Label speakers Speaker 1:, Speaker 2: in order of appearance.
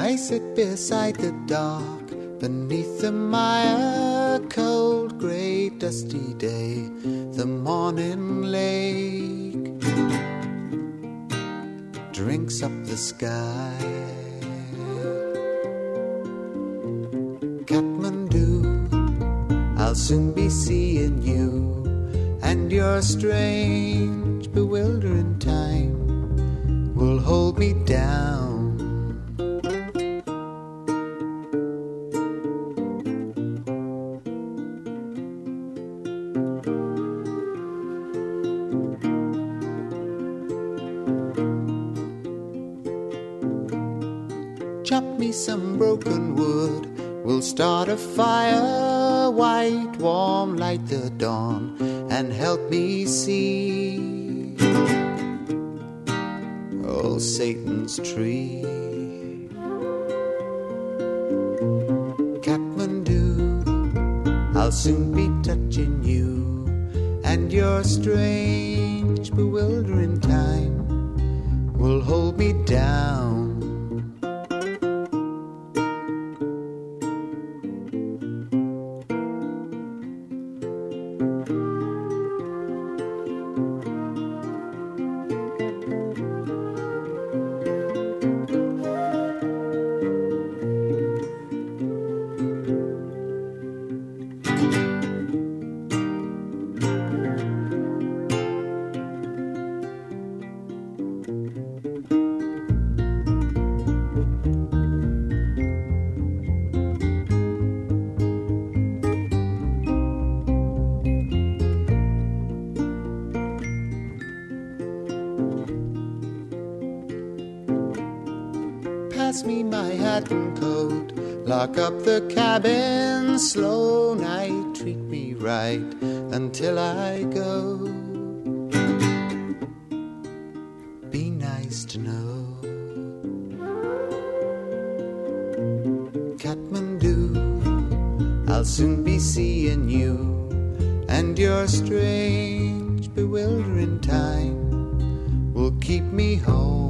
Speaker 1: I sit beside the dock, beneath the mire, cold, grey, dusty day, the morning lake drinks up the sky. Kathmandu, I'll soon be seeing you, and your strange, bewildering time will hold me down. Chop me some broken wood, we'll start a fire, white, warm, light the dawn, and help me see, oh, Satan's tree. Kathmandu, I'll soon be touching you, and your strange, bewildering time will hold me down. Pass me my hat and coat, lock up the cabin, slow night, treat me right until I go. Be nice to know. Kathmandu, I'll soon be seeing you, and your strange, bewildering time will keep me home.